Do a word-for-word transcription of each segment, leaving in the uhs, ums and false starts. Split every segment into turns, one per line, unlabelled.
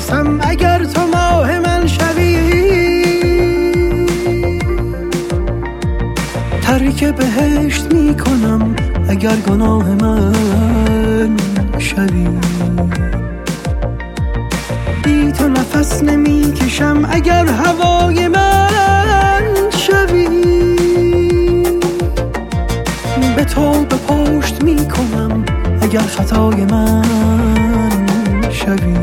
میرسم اگر تو ماه من شوی، ترک بهشت میکنم اگر گناه من شوی، بی تو نفس نمیکشم اگر هوای من شوی، به تو به پشت میکنم اگر خطای من شوی،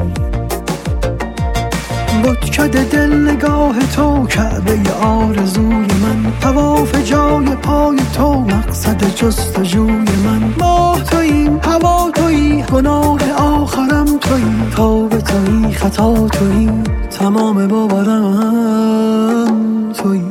بتکده دل نگاه تو کعبه آرزوی من، طواف جای پای تو مقصد جستجوی من، ماه تویی هوا تویی گناه آخرم تویی، توبه تویی خطا تویی تمام باورم تویی.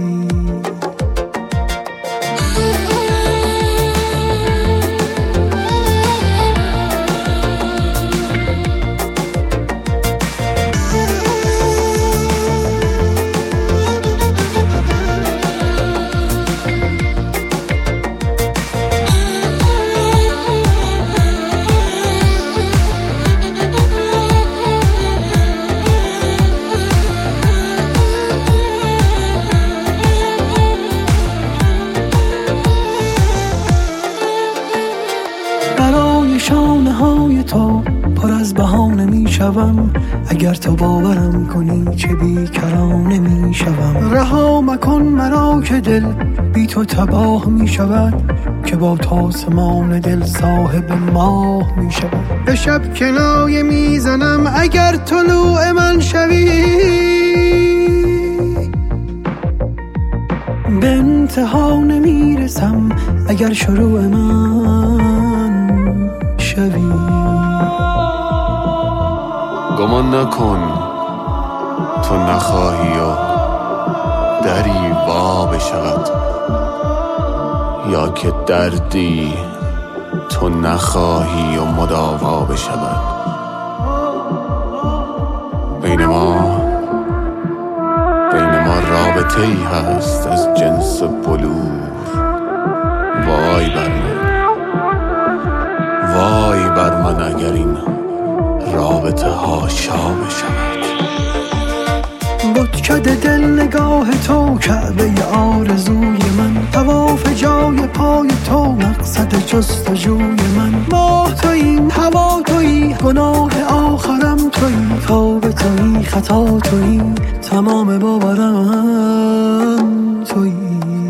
شانه های تو پر از بهانه می شوم، اگر تو باورم کنی چه بیکرانه می شوم، رها مکن مرا که دل بی تو تباه می شود، که با تاسمان دل صاحب ماه می شود، به شب کنایه می زنم اگر طلوع من شوی، به انتها نمی رسم اگر شروع من شوی.
گمان نکن تو نخواهی و دری وا بشود، یا که دردی تو نخواهی و مداوا بشود، بین ما بین ما رابطه ای هست از جنس بلور، وای بر من وای بر من اگر این رابطه ها شا بشود.
بتکده دل نگاه تو کعبه آرزوی من، طواف جای پای تو مقصد جستجوی من، ماه تویی هوا تویی گناه آخرم تویی، توبه تویی خطا تویی تمام باورم تویی.